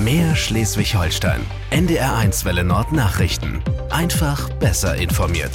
Mehr Schleswig-Holstein. NDR1 Welle Nord Nachrichten. Einfach besser informiert.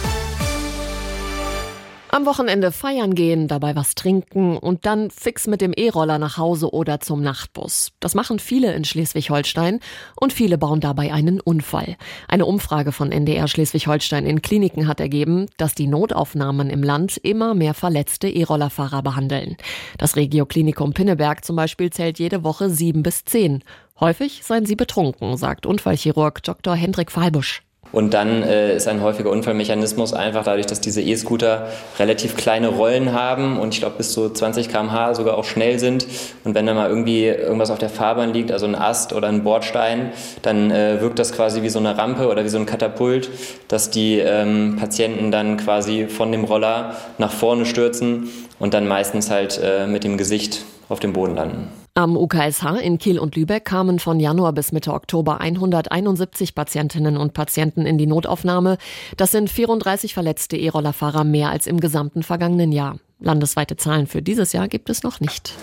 Am Wochenende feiern gehen, dabei was trinken und dann fix mit dem E-Roller nach Hause oder zum Nachtbus. Das machen viele in Schleswig-Holstein und viele bauen dabei einen Unfall. Eine Umfrage von NDR Schleswig-Holstein in Kliniken hat ergeben, dass die Notaufnahmen im Land immer mehr verletzte E-Rollerfahrer behandeln. Das Regio-Klinikum Pinneberg zum Beispiel zählt jede Woche 7 bis 10. Häufig seien sie betrunken, sagt Unfallchirurg Dr. Hendrik Fahlbusch. Und dann ist ein häufiger Unfallmechanismus einfach dadurch, dass diese E-Scooter relativ kleine Rollen haben und ich glaube bis zu 20 km/h sogar auch schnell sind. Und wenn da mal irgendwie irgendwas auf der Fahrbahn liegt, also ein Ast oder ein Bordstein, dann wirkt das quasi wie so eine Rampe oder wie so ein Katapult, dass die Patienten dann quasi von dem Roller nach vorne stürzen und dann meistens halt mit dem Gesicht auf dem Boden landen. Am UKSH in Kiel und Lübeck kamen von Januar bis Mitte Oktober 171 Patientinnen und Patienten in die Notaufnahme. Das sind 34 verletzte E-Rollerfahrer mehr als im gesamten vergangenen Jahr. Landesweite Zahlen für dieses Jahr gibt es noch nicht.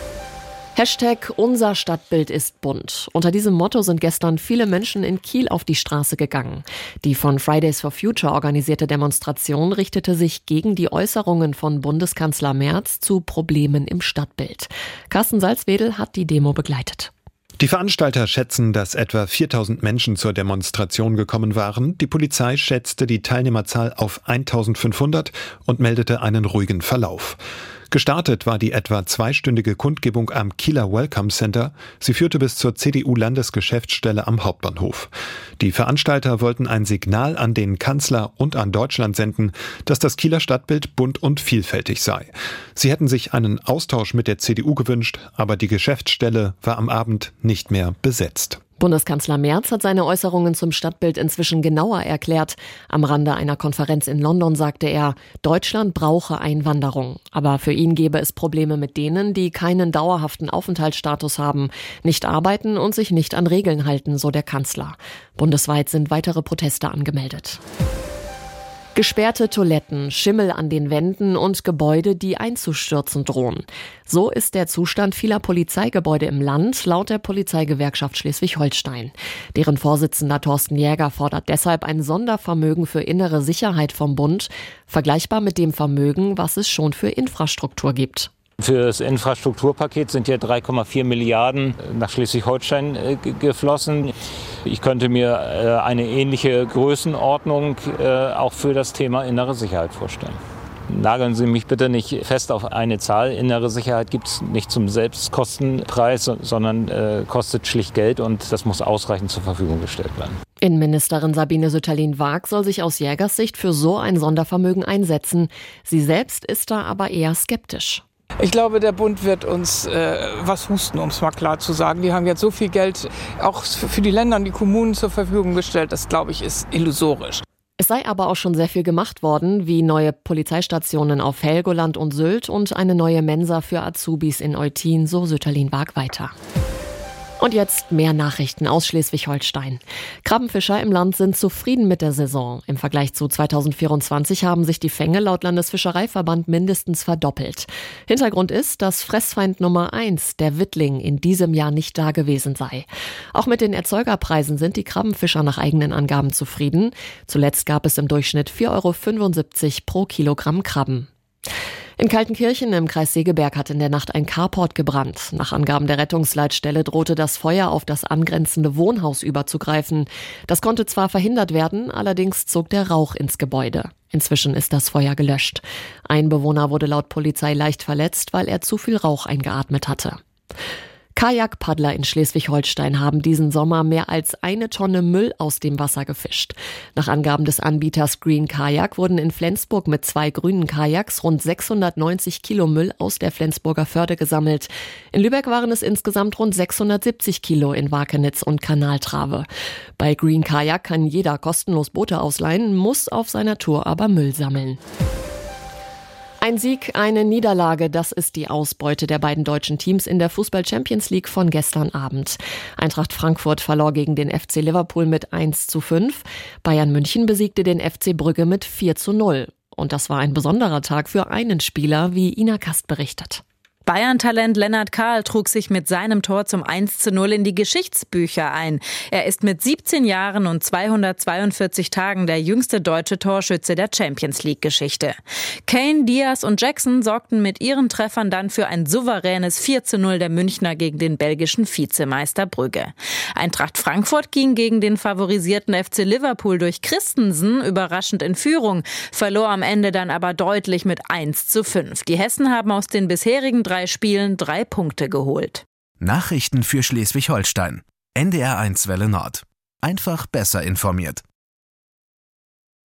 #Unser Stadtbild ist bunt. Unter diesem Motto sind gestern viele Menschen in Kiel auf die Straße gegangen. Die von Fridays for Future organisierte Demonstration richtete sich gegen die Äußerungen von Bundeskanzler Merz zu Problemen im Stadtbild. Carsten Salzwedel hat die Demo begleitet. Die Veranstalter schätzen, dass etwa 4000 Menschen zur Demonstration gekommen waren. Die Polizei schätzte die Teilnehmerzahl auf 1500 und meldete einen ruhigen Verlauf. Gestartet war die etwa 2-stündige Kundgebung am Kieler Welcome Center. Sie führte bis zur CDU-Landesgeschäftsstelle am Hauptbahnhof. Die Veranstalter wollten ein Signal an den Kanzler und an Deutschland senden, dass das Kieler Stadtbild bunt und vielfältig sei. Sie hätten sich einen Austausch mit der CDU gewünscht, aber die Geschäftsstelle war am Abend nicht mehr besetzt. Bundeskanzler Merz hat seine Äußerungen zum Stadtbild inzwischen genauer erklärt. Am Rande einer Konferenz in London sagte er, Deutschland brauche Einwanderung. Aber für ihn gebe es Probleme mit denen, die keinen dauerhaften Aufenthaltsstatus haben, nicht arbeiten und sich nicht an Regeln halten, so der Kanzler. Bundesweit sind weitere Proteste angemeldet. Gesperrte Toiletten, Schimmel an den Wänden und Gebäude, die einzustürzen drohen. So ist der Zustand vieler Polizeigebäude im Land, laut der Polizeigewerkschaft Schleswig-Holstein. Deren Vorsitzender Thorsten Jäger fordert deshalb ein Sondervermögen für innere Sicherheit vom Bund, vergleichbar mit dem Vermögen, was es schon für Infrastruktur gibt. Für das Infrastrukturpaket sind ja 3,4 Milliarden nach Schleswig-Holstein geflossen. Ich könnte mir eine ähnliche Größenordnung auch für das Thema innere Sicherheit vorstellen. Nageln Sie mich bitte nicht fest auf eine Zahl. Innere Sicherheit gibt es nicht zum Selbstkostenpreis, sondern kostet schlicht Geld und das muss ausreichend zur Verfügung gestellt werden. Innenministerin Sabine Sütterlin-Waag soll sich aus Jägers Sicht für so ein Sondervermögen einsetzen. Sie selbst ist da aber eher skeptisch. Ich glaube, der Bund wird uns was husten, um es mal klar zu sagen. Die haben jetzt so viel Geld auch für die Länder und die Kommunen zur Verfügung gestellt. Das, glaube ich, ist illusorisch. Es sei aber auch schon sehr viel gemacht worden, wie neue Polizeistationen auf Helgoland und Sylt und eine neue Mensa für Azubis in Eutin, so Sütterlin-Waag weiter. Und jetzt mehr Nachrichten aus Schleswig-Holstein. Krabbenfischer im Land sind zufrieden mit der Saison. Im Vergleich zu 2024 haben sich die Fänge laut Landesfischereiverband mindestens verdoppelt. Hintergrund ist, dass Fressfeind Nummer 1, der Wittling, in diesem Jahr nicht da gewesen sei. Auch mit den Erzeugerpreisen sind die Krabbenfischer nach eigenen Angaben zufrieden. Zuletzt gab es im Durchschnitt 4,75 € pro Kilogramm Krabben. In Kaltenkirchen im Kreis Segeberg hat in der Nacht ein Carport gebrannt. Nach Angaben der Rettungsleitstelle drohte das Feuer auf das angrenzende Wohnhaus überzugreifen. Das konnte zwar verhindert werden, allerdings zog der Rauch ins Gebäude. Inzwischen ist das Feuer gelöscht. Ein Bewohner wurde laut Polizei leicht verletzt, weil er zu viel Rauch eingeatmet hatte. Kajakpaddler in Schleswig-Holstein haben diesen Sommer mehr als 1 Tonne Müll aus dem Wasser gefischt. Nach Angaben des Anbieters Green Kajak wurden in Flensburg mit 2 grünen Kajaks rund 690 Kilo Müll aus der Flensburger Förde gesammelt. In Lübeck waren es insgesamt rund 670 Kilo in Wakenitz und Kanaltrave. Bei Green Kajak kann jeder kostenlos Boote ausleihen, muss auf seiner Tour aber Müll sammeln. Ein Sieg, eine Niederlage, das ist die Ausbeute der beiden deutschen Teams in der Fußball-Champions League von gestern Abend. Eintracht Frankfurt verlor gegen den FC Liverpool mit 1:5. Bayern München besiegte den FC Brügge mit 4:0. Und das war ein besonderer Tag für einen Spieler, wie Ina Kast berichtet. Bayern-Talent Lennart Kahl trug sich mit seinem Tor zum 1:0 in die Geschichtsbücher ein. Er ist mit 17 Jahren und 242 Tagen der jüngste deutsche Torschütze der Champions-League-Geschichte. Kane, Diaz und Jackson sorgten mit ihren Treffern dann für ein souveränes 4:0 der Münchner gegen den belgischen Vizemeister Brügge. Eintracht Frankfurt ging gegen den favorisierten FC Liverpool durch Christensen überraschend in Führung, verlor am Ende dann aber deutlich mit 1:5. Die Hessen haben aus den bisherigen 3 Spielen 3 Punkte geholt. Nachrichten für Schleswig-Holstein. NDR 1 Welle Nord. Einfach besser informiert.